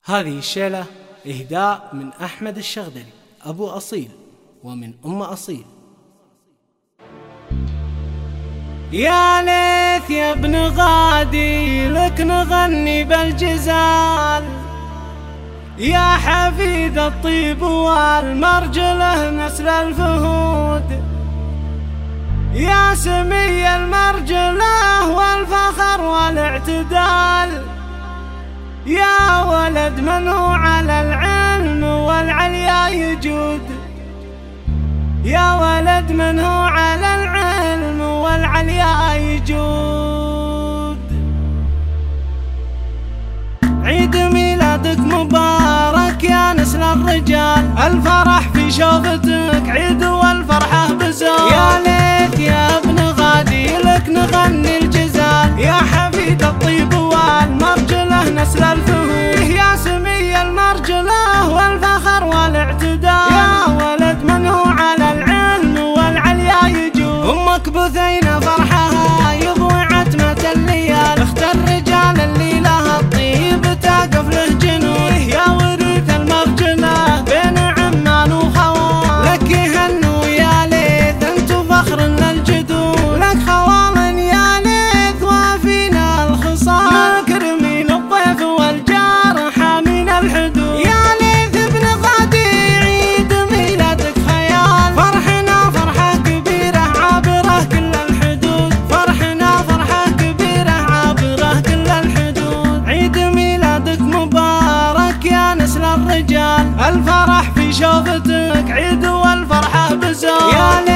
هذه الشيلة إهداء من أحمد الشغدلي أبو أصيل ومن أم أصيل. يا ليث يا ابن غادي لك نغني بالجزال، يا حفيد الطيب والمرجله نسل الفهود، يا سمي المرجله والفخر والاعتدال، يا ولد من هو على العلم والعليا يجود، يا ولد من هو على العلم والعليا يجود. عيد ميلادك مبارك يا نسل الرجال، الفرح في شوفتك عيد والفرحة بزار. يا ليث يا ابن غادي لك نغني الجزال، يا حفيد الطيب والمرجله نسل الفهود، يا سمي المرجله والفخر والاعتدال، يا ولد من هو على العلم والعليا يجود. امك بثينه فرحها يضوي عتمه الليال، اخت الرجال اللي لها الطيب تقف له جنود، يا وريث المرجله بين عمان وخوال، لك يهنوا يا ليث انتو فخر للجدود، لك خوال يا ليث وافينا الخصال، مكرمين الضيف والجار حامين الحدود. يا ليث ابن غادي عيد ميلادك خيال، فرحنا فرحة كبيرة عابرة كل الحدود، فرحنا فرحة كبيرة عابرة كل الحدود. عيد ميلادك مبارك يا نسل الرجال، الفرح في شوفتك عيد والفرحة بزار.